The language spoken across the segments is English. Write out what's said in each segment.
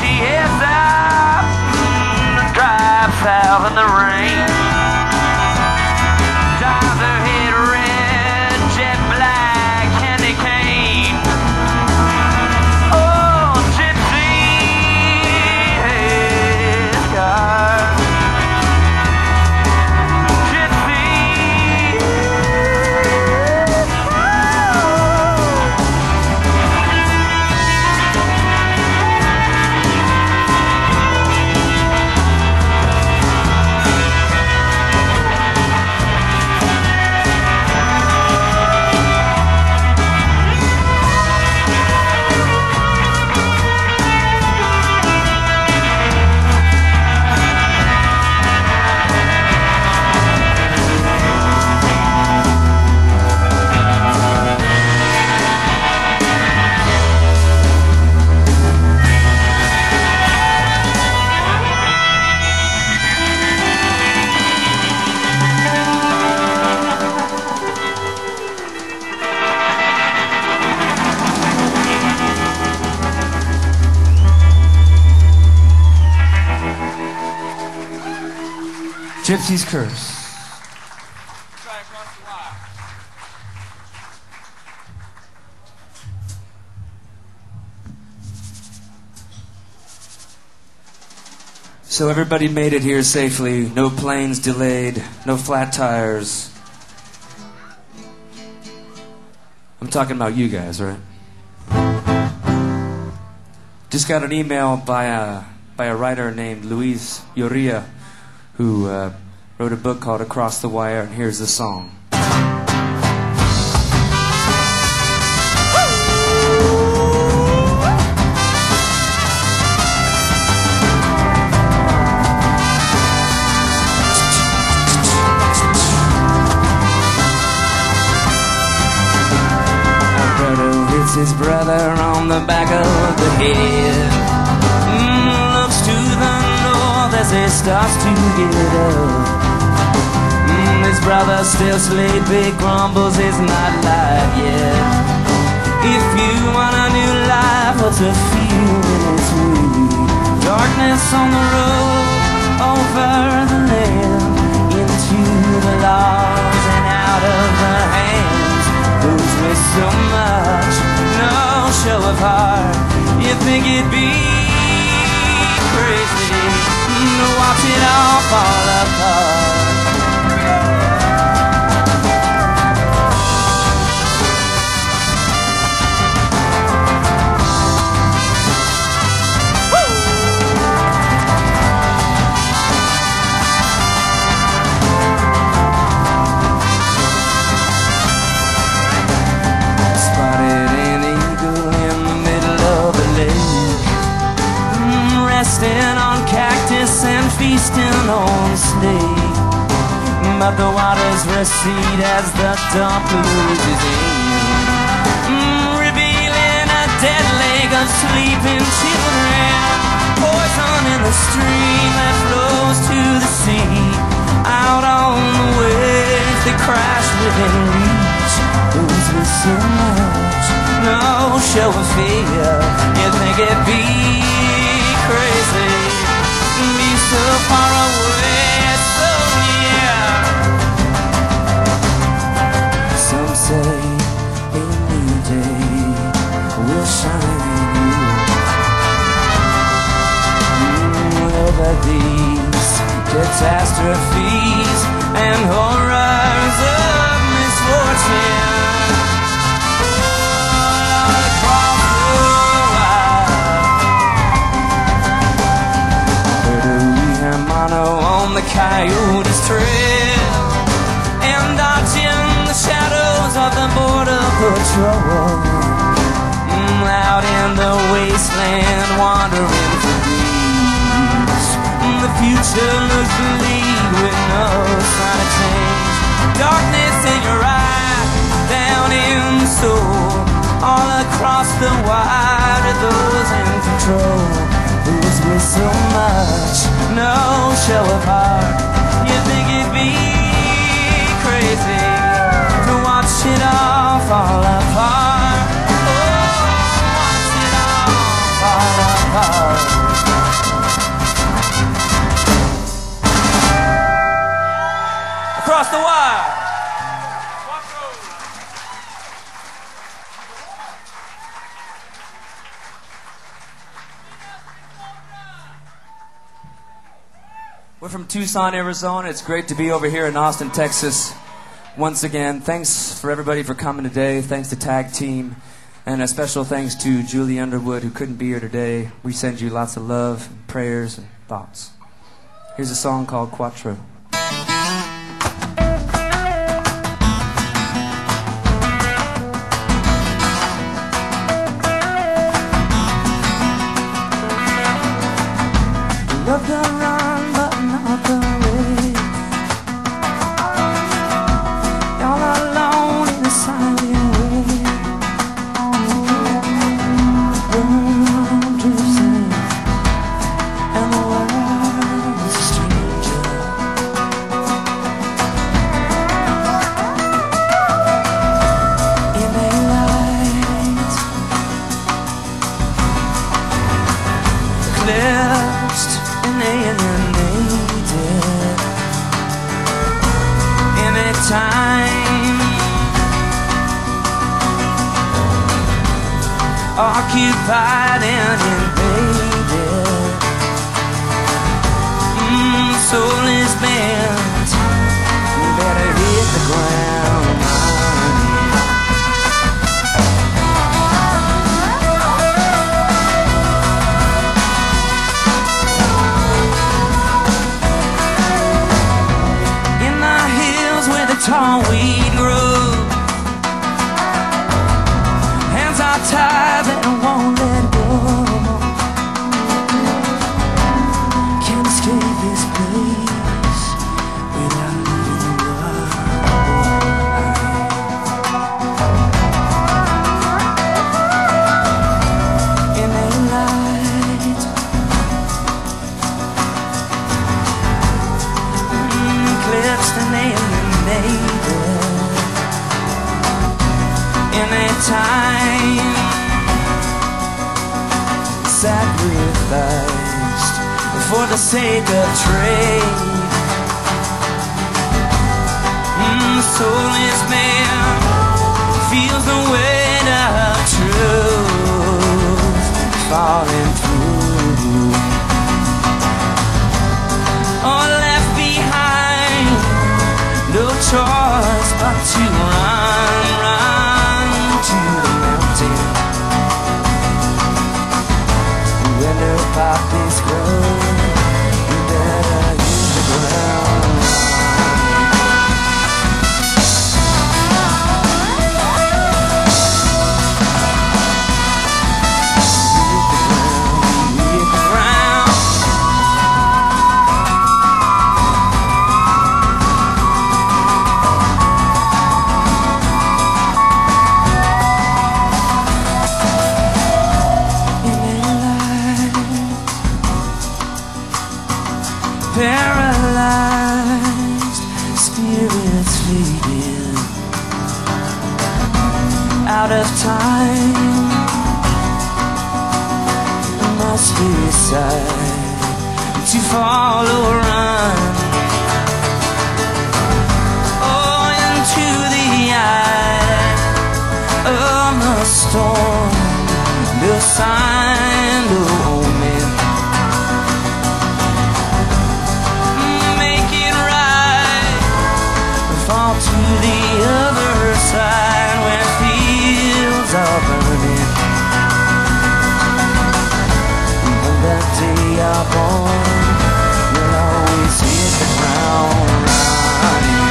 she heads out to drive south in the rain. Dyes her head red, jet black, candy cane. Oh, gypsy headscarf. Gypsy's Curse. So everybody made it here safely. No planes delayed, no flat tires. I'm talking about you guys, right? Just got an email by a writer named Luis Uria, who wrote a book called Across the Wire, and here's the song. Alberto hits his brother on the back of the head. Looks to the north as he starts to get up. His brother still sleepy, grumbles he's not live yet. If you want a new life, what's a few minutes with? Darkness on the road, over the land, into the laws and out of the hands. Lose me so much, no show of heart. You think it'd be crazy to watch it all fall apart. Resting on cactus and feasting on snake. But the waters recede as the dump loses in, revealing a dead lake of sleeping children. Poison in the stream that flows to the sea. Out on the waves they crash within reach. Lose me so much, no show of fear. You think it'd be crazy, be so far away, so near. Some say a new day will shine over these catastrophes and horrors of misfortune. On the Coyote's trail and dodging the shadows of the border patrol. Out in the wasteland, wandering for weeks. The future looks bleak with no sign of change. Darkness in your eye, down in the soul. All across the wire are those in control. Lose me so much, no show of heart. You think it'd be crazy to watch it all fall apart. Oh, watch it all fall apart. the wire. We're from Tucson, Arizona. It's great to be over here in Austin, Texas. Once again, thanks for everybody for coming today. Thanks to Tag Team. And a special thanks to Julie Underwood, who couldn't be here today. We send you lots of love, and prayers, and thoughts. Here's a song called Quattro. Love the run, but not the race. Y'all alone in a silent way. Learn to sing, and the world is a stranger. In a light eclipsed and alienated. Anytime occupied and invaded. Soul is bent, better hit the ground. In the hills where the tall weed grows, hands are tied that won't let go. Can't escape this place without leaving the world. In a light eclipsed and alienated. In a time sacrificed for the sake of trade. Soul is man, feels the weight of truth falling through. All left behind, no choice but to run to the mountain where no poppies grow. You better use the ground. Hit the ground. Paralyzed spirits fading out of time. Must decide to follow or run. Oh, into the eye of the storm. No sign, no omen. Fall to the other side where fields are burning. On that day you're born, you'll always hit the ground running.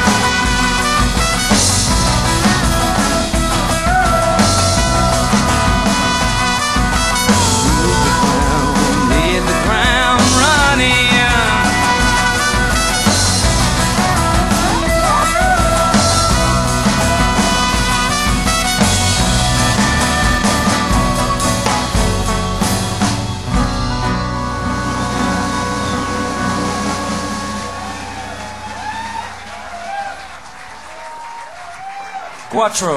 Hit the ground running. Quattro.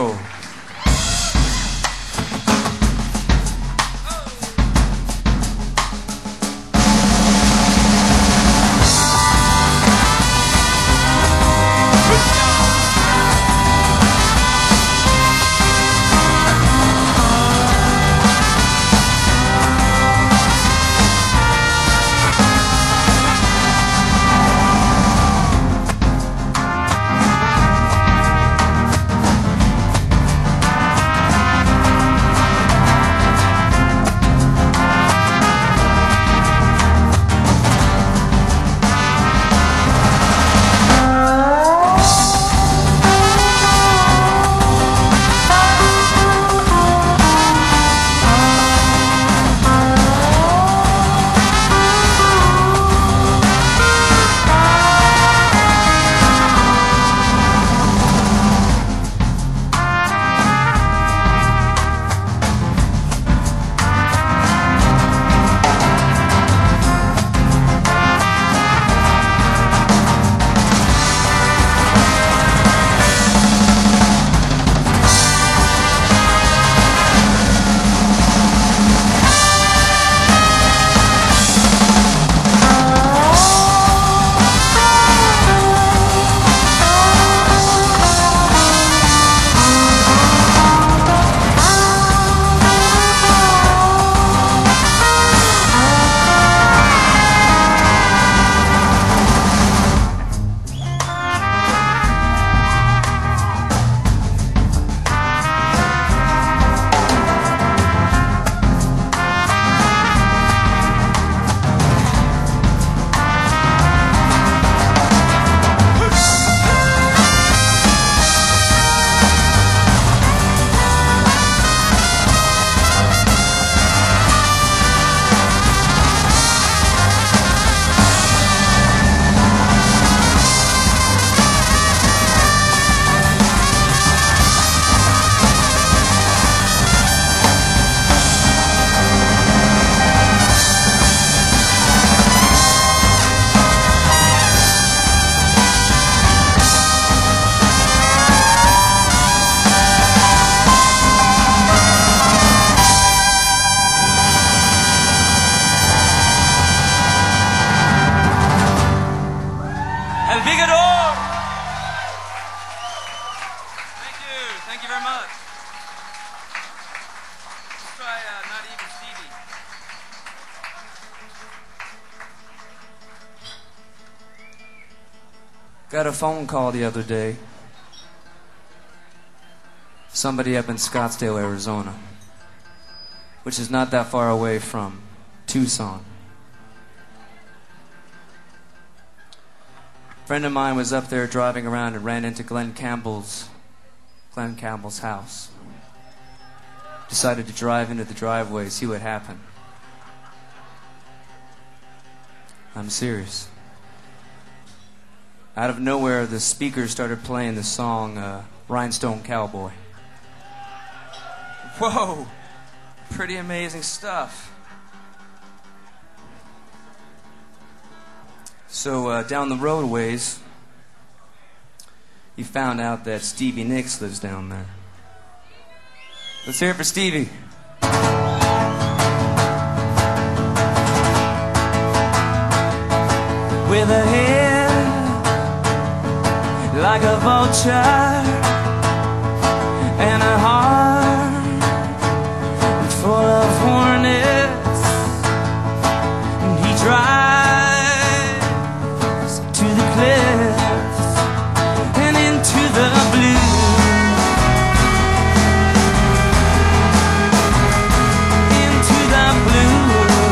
Got a phone call the other day. Somebody up in Scottsdale, Arizona, which is not that far away from Tucson. A friend of mine was up there driving around and ran into Glenn Campbell's house. Decided to drive into the driveway, see what happened. I'm serious. Out of nowhere, the speakers started playing the song Rhinestone Cowboy. Whoa! Pretty amazing stuff. So down the roadways, he found out that Stevie Nicks lives down there. Let's hear it for Stevie. With a head like a vulture and a heart full of hornets, and he drives to the cliffs and into the blue, into the blue.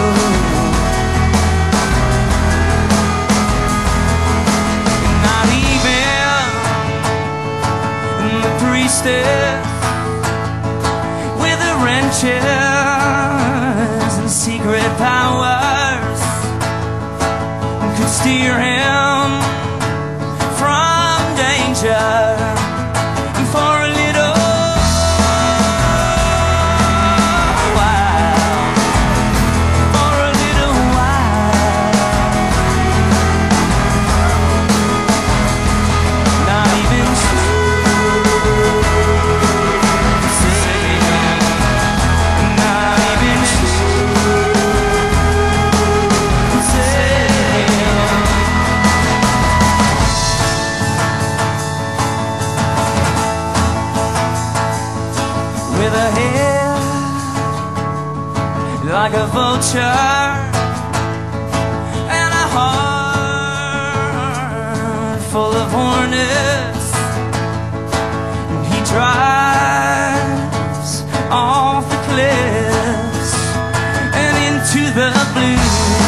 Not even the priestess with the wrenches and secret powers could steer him from danger for a little while, for a little while. Not even with a head like a vulture and a heart full of hornets, and he drives off the cliffs and into the blue.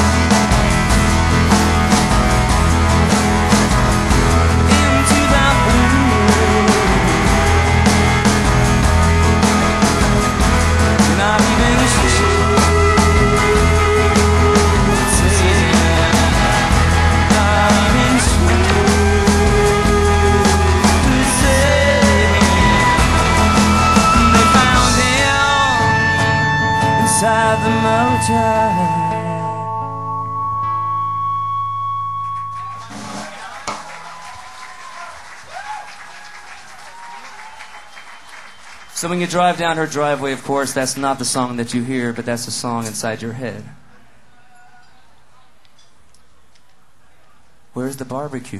Into the blue. Not even they found him inside the motor. So when you drive down her driveway, of course, that's not the song that you hear, but that's the song inside your head. Where's the barbecue?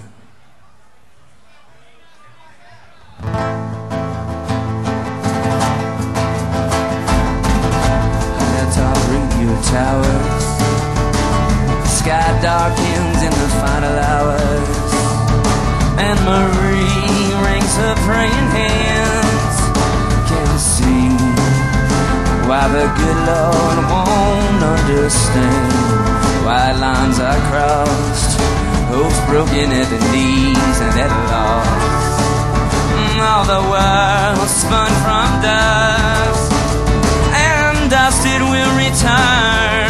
That's our radio towers. Sky darkens in the final hours, and Marie rings her praying hands. Can see why the good Lord won't understand, why lines are crossed, hopes broken at the knees and at lost. All the world spun from dust, and dust it will return.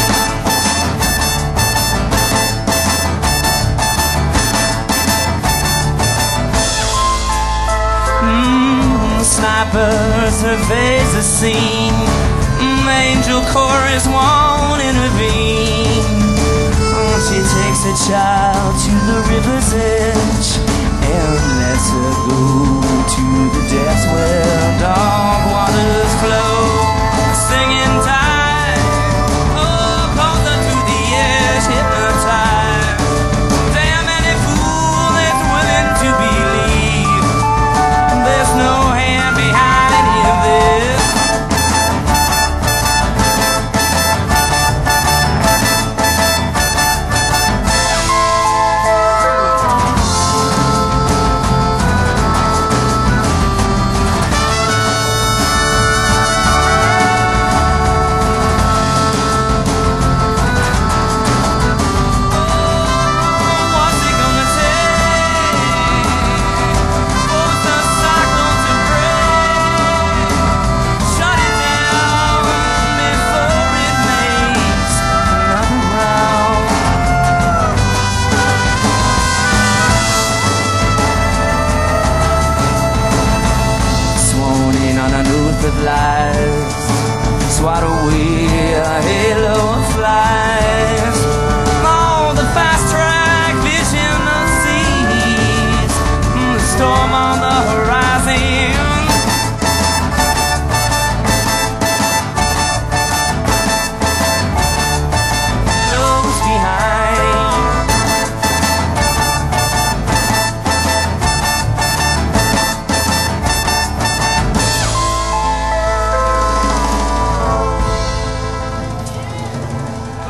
Snipers surveys the scene. Angel chorus won't intervene. Oh, she takes the child to the river's edge and lets her go to the depths where dark waters flow, singing tide. Oh, closer to the edge, hypnotized. Damn any fool that's willing to believe there's no hand behind any of this.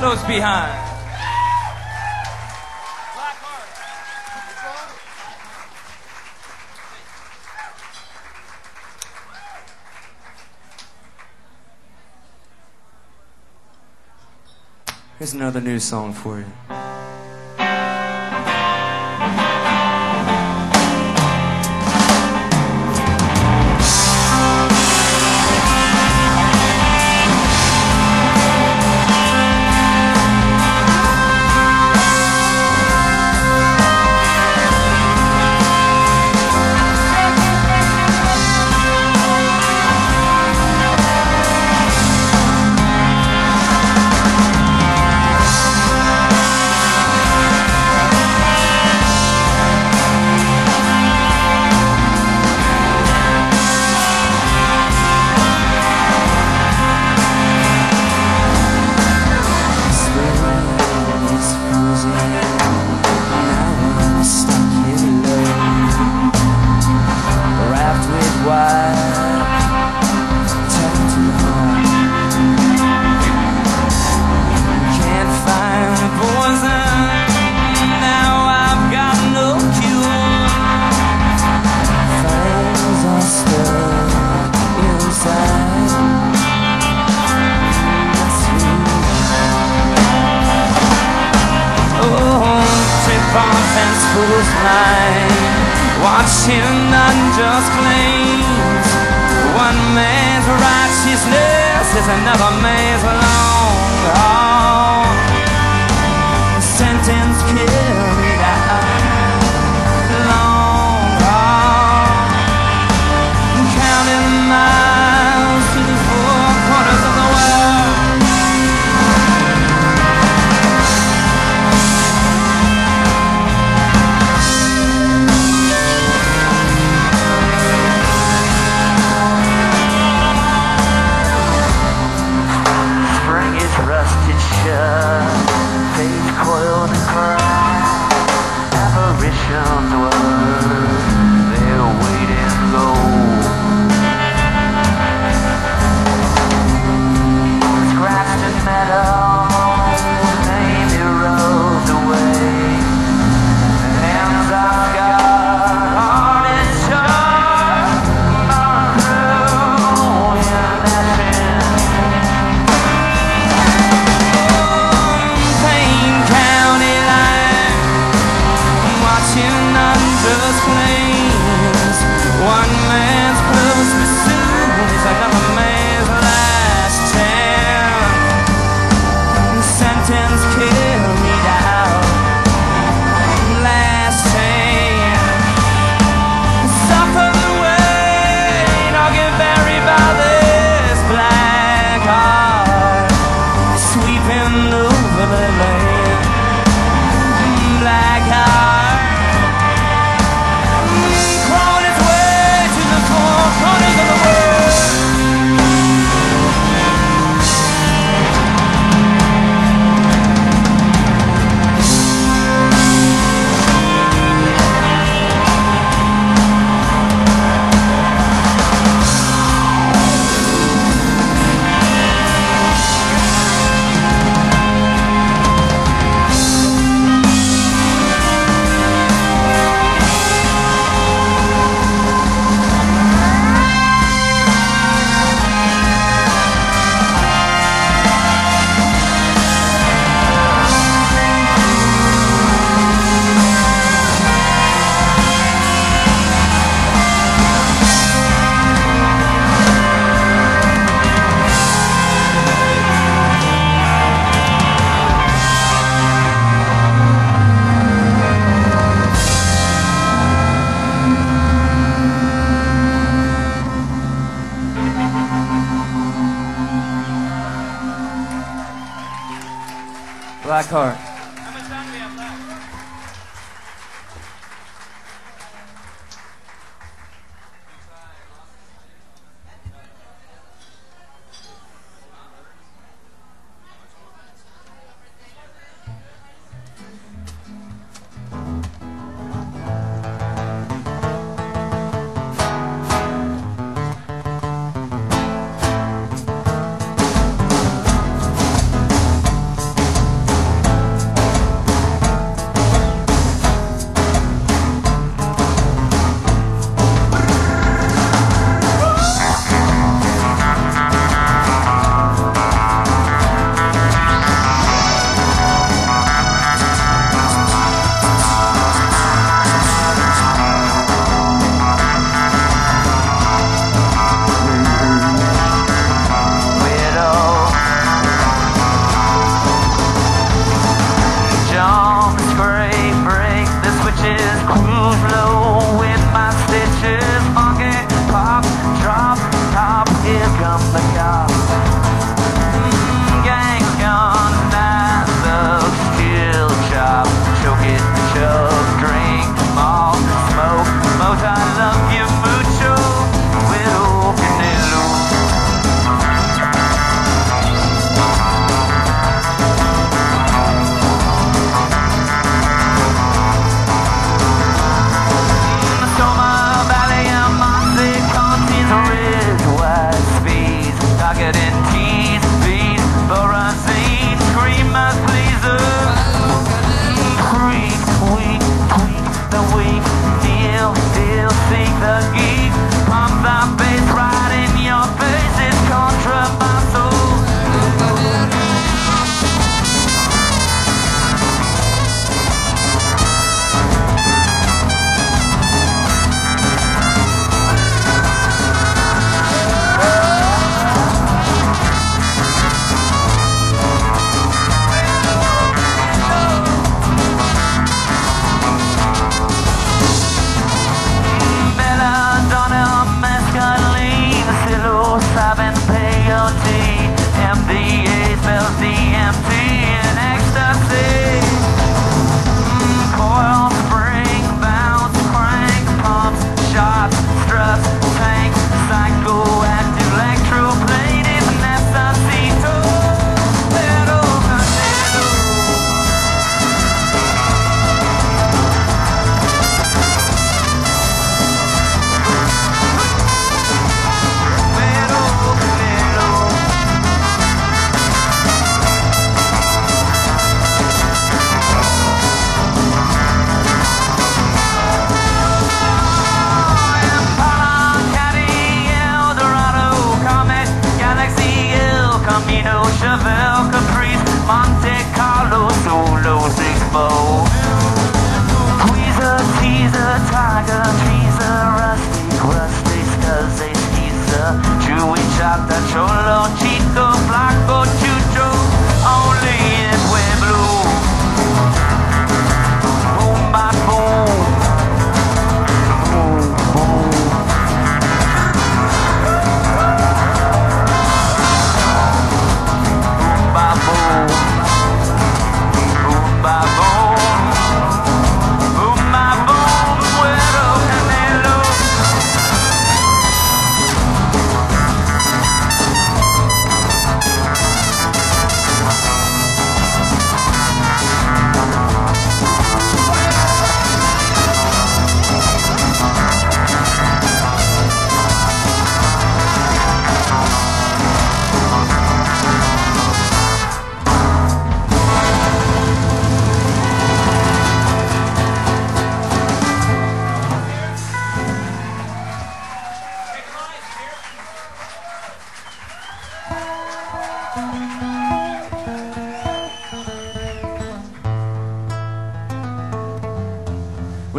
close behind. Here's another new song for you. Watching unjust claims. One man's righteousness is another man's long haul. Sentence carried out, long haul. Counting miles to the four corners of the world. Faith coiled and cried. Apparitions were their weight in gold. Scratched in metal, name erodes away. The hands of God, heart is sharp, cruel in action. Unjust claims. One man's close pursuit is another man's last chance. Sentence carried out, last chance. Suffer the weight or get buried by this black heart sweeping over the land. Black heart corners of the world. Blackheart. How much time do we have left?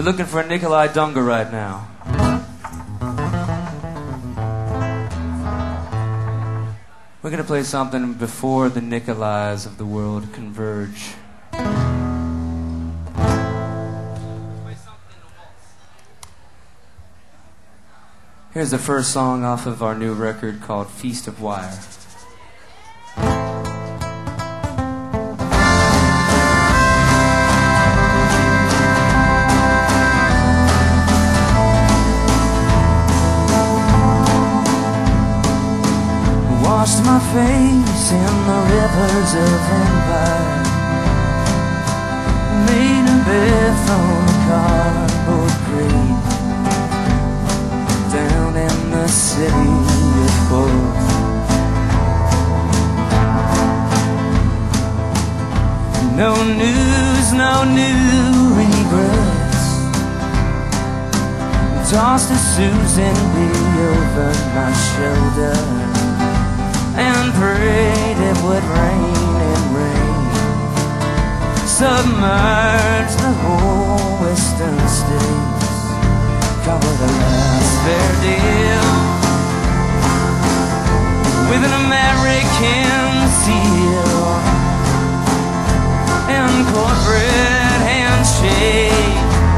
We're looking for Nikolai Dunga right now. We're gonna play something before the Nikolais of the world converge. Here's the first song off of our new record called Feast of Wire. Washed my face in the rivers of empire, made a bed from a cardboard crate, down in the city of hope. No news, no new regrets. Tossed a Susan B over my shoulder and prayed it would rain and rain, submerge the whole western states, cover the last fair deal with an American seal and corporate handshake.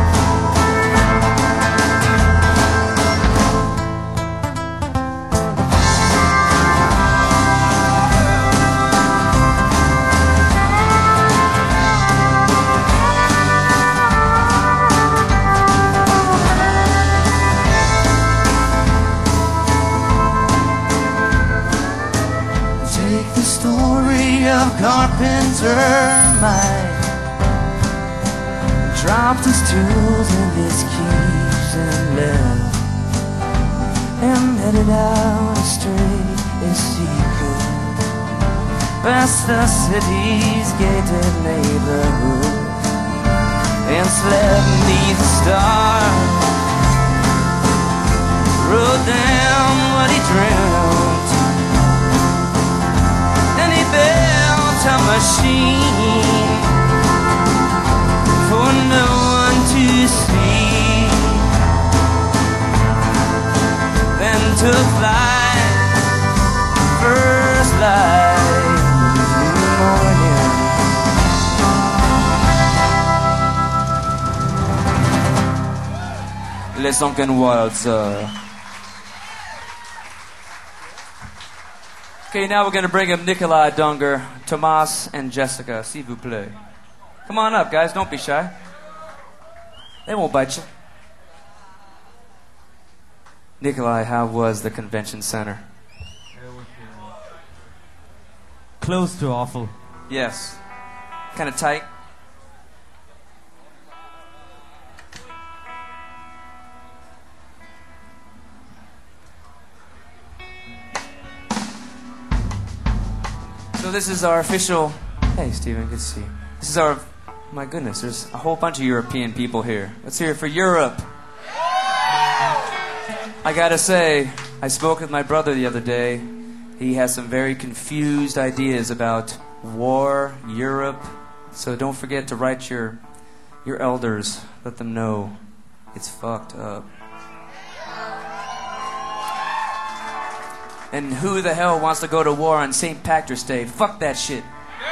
Carpenter Mike dropped his tools and his keys and left, and headed out straight as he could, past the city's gated neighborhood, and slept beneath the stars, wrote down what he dreamt, and he built a machine for no one to see, then took flight, first light in the morning. Les Sunken Wilds. Okay, now we're going to bring up Nikolai Dunger, Tomas, and Jessica, s'il vous plaît. Come on up, guys. Don't be shy. They won't bite you. Nikolai, how was the convention center? Close to awful. Yes. Kind of tight. So this is our official... Hey, Stephen, good to see you. This is our... My goodness, there's a whole bunch of European people here. Let's hear it for Europe. I gotta say, I spoke with my brother the other day. He has some very confused ideas about war, Europe. So don't forget to write your elders. Let them know it's fucked up. And who the hell wants to go to war on St. Patrick's Day? Fuck that shit.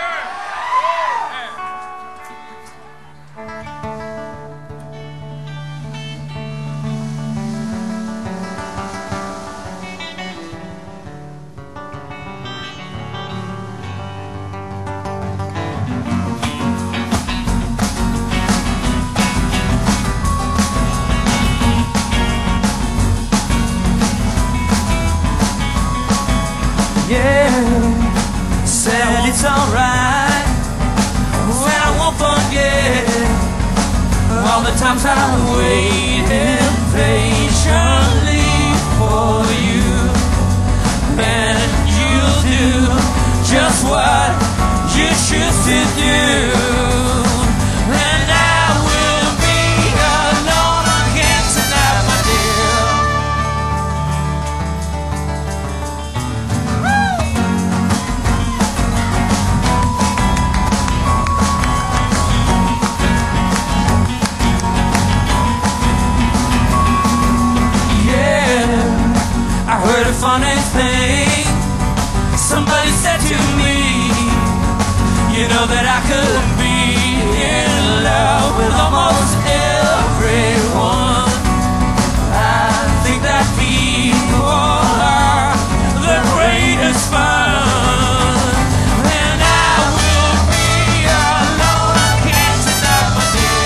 Said it's alright, well I won't forget all the times I waited patiently for you, and you'll do just what you choose to do, and I will be alone again tonight, my dear. You know that I could be in love with almost everyone. I think that people are the greatest fun, and I will be alone again tonight, my dear.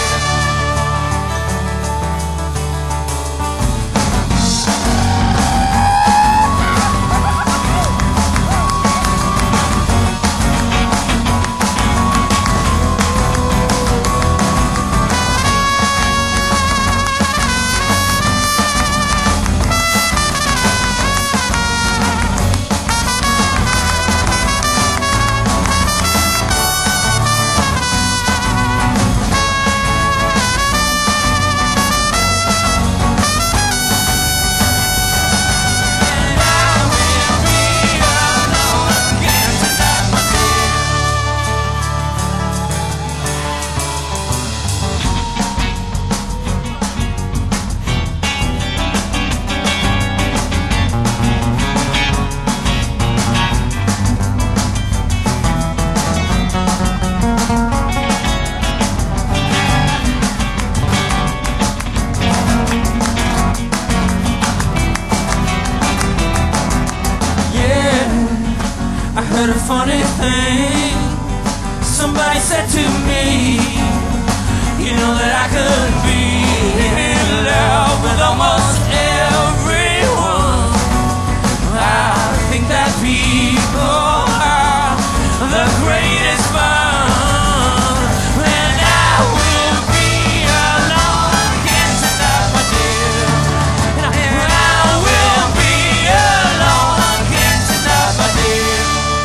I heard a funny thing. Somebody said to me, you know that I could be in love with almost everyone. I think that people are the greatest fun, and I will be alone again tonight, my dear. And I will be alone again tonight, my dear.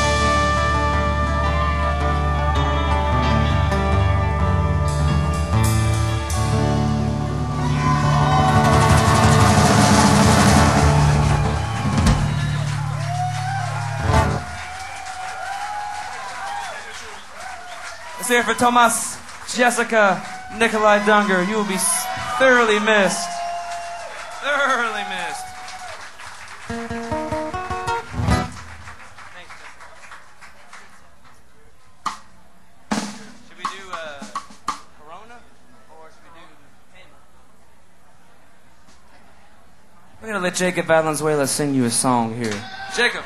Let's hear it for Thomas, Jessica, Nikolai Dunger. You will be thoroughly missed. Thoroughly missed. Should we do Corona or should we do Penny? We're gonna let Jacob Valenzuela sing you a song here. Jacob.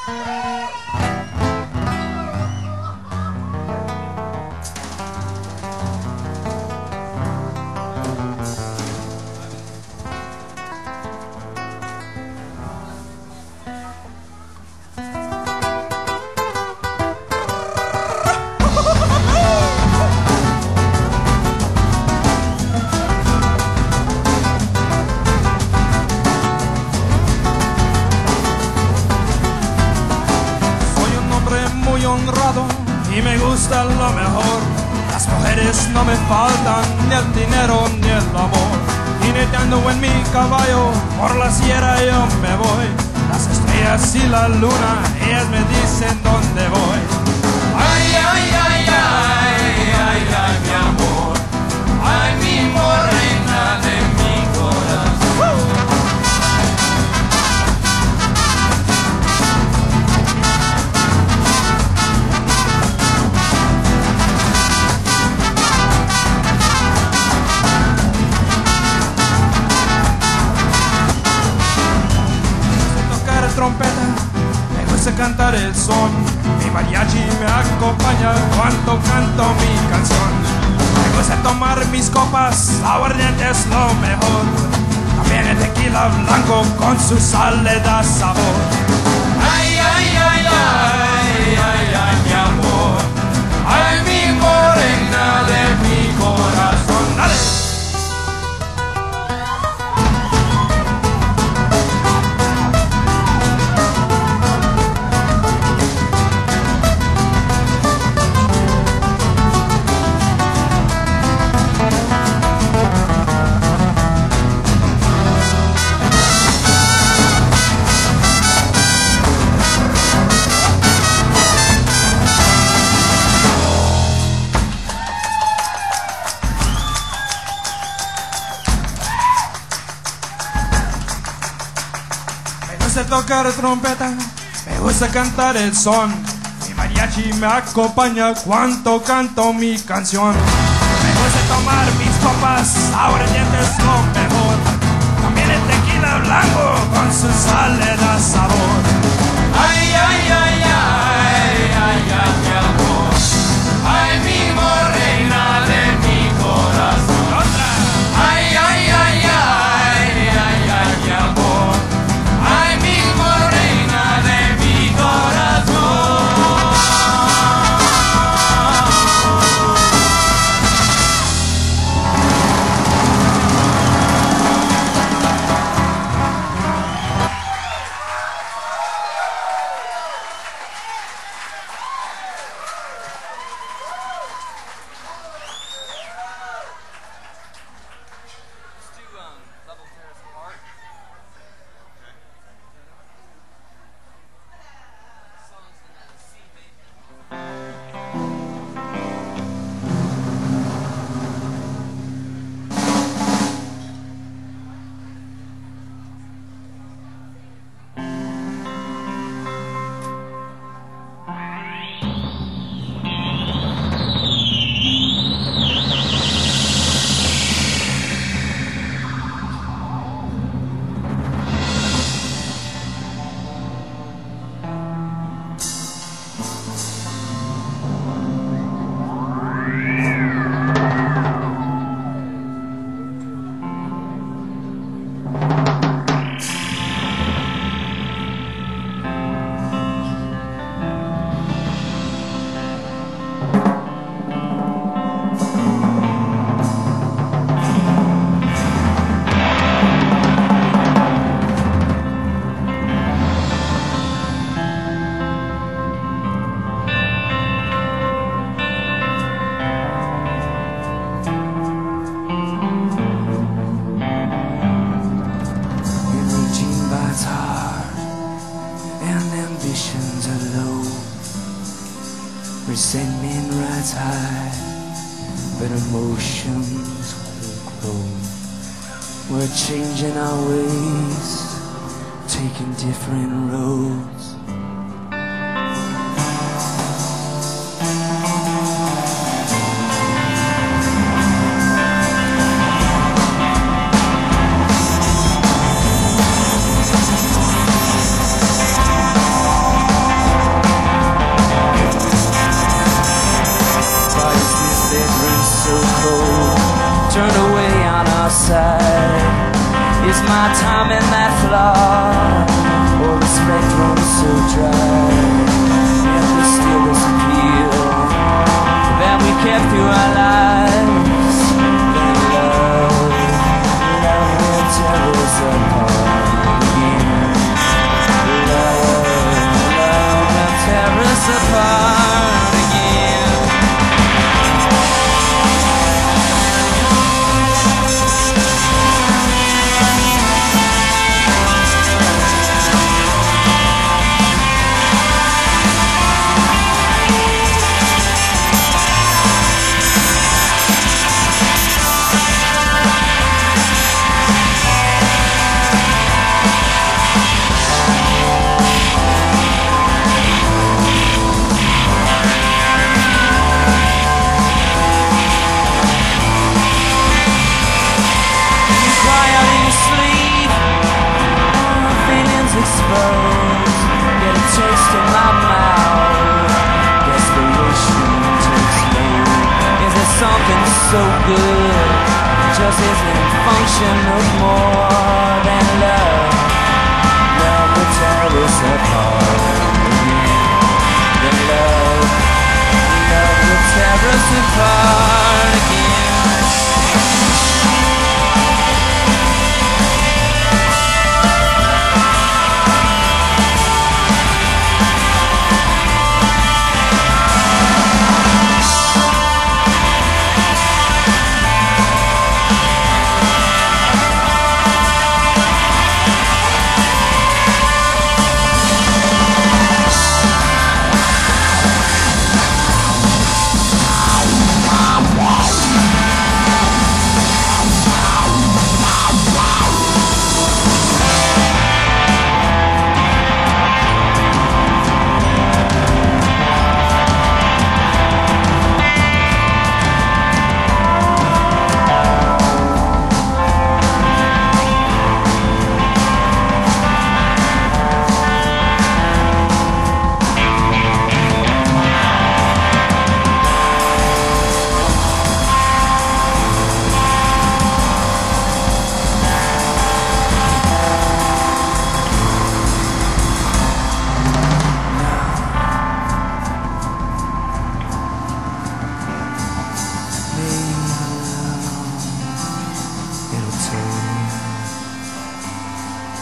Y me gusta lo mejor. Las mujeres no me faltan, ni el dinero ni el amor. Jineteando en mi caballo, por la sierra yo me voy. Las estrellas y la luna, ellas me dicen dónde voy. Ay, ay, ay, ay, ay, ay, mi amor. Ay, mi morena de mi corazón. Trompeta, me gusta cantar el son. Mi mariachi me acompaña cuando canto mi canción. Me gusta tomar mis copas, aguardiente es lo mejor. También el tequila blanco con su sal le da sabor. Ay, ay, ay, ay, ay, ay, mi amor. Ay, mi morena de mi corazón. ¡Dale! Me gusta tocar trompeta, me gusta cantar el son. Mi mariachi mariachi me acompaña cuando canto mi canción. Me gusta tomar mis copas, aguardiente es lo mejor. También el tequila blanco con su sal le da sabor. Ay, ay, ay, ay, ay, ay, amor. Ay, mi morena de mi corazón. Otra. Ay, ay, ay, ay, ay, ay, amor. Ay, mi morena de mi corazón. Resentment rides high, but emotions will grow. We're changing our ways, taking different roads. Turn away on our side. Is my time in that flaw, or the spectrum so dry? Yet there's still this appeal that we kept through our lives. Then love will tear us apart again. Love will tear us apart again. Exposed, get a taste in my mouth. Desperation takes hold. Is there something so good that just isn't function of more than love? Love will tear us apart again. Then love will tear us apart again.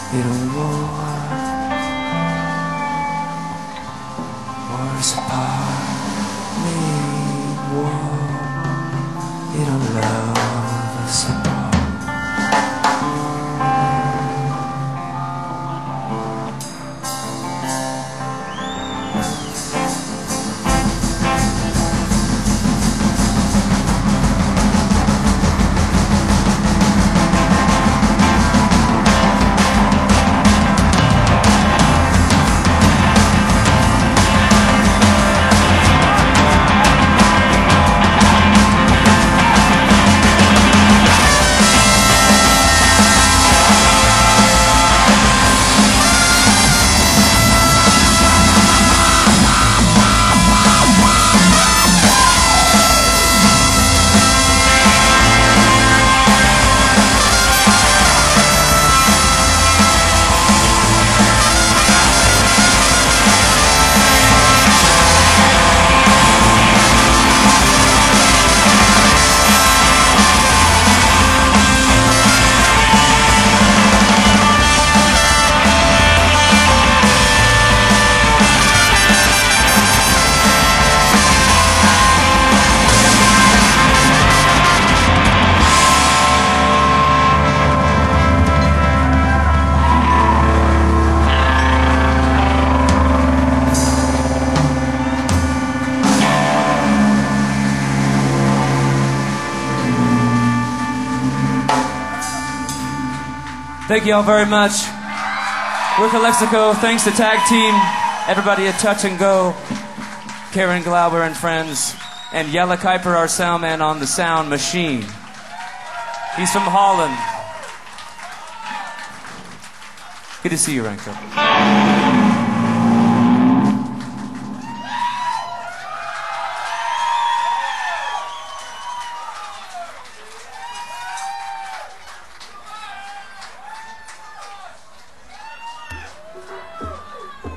It'll war. Wars apart, need war. It'll love us apart. Thank you all very much. We're Calexico. Thanks to Tag Team, everybody at Touch and Go, Karen Glauber and friends, and Jelle Kuiper, our sound man on the sound machine. He's from Holland. Good to see you, Renko.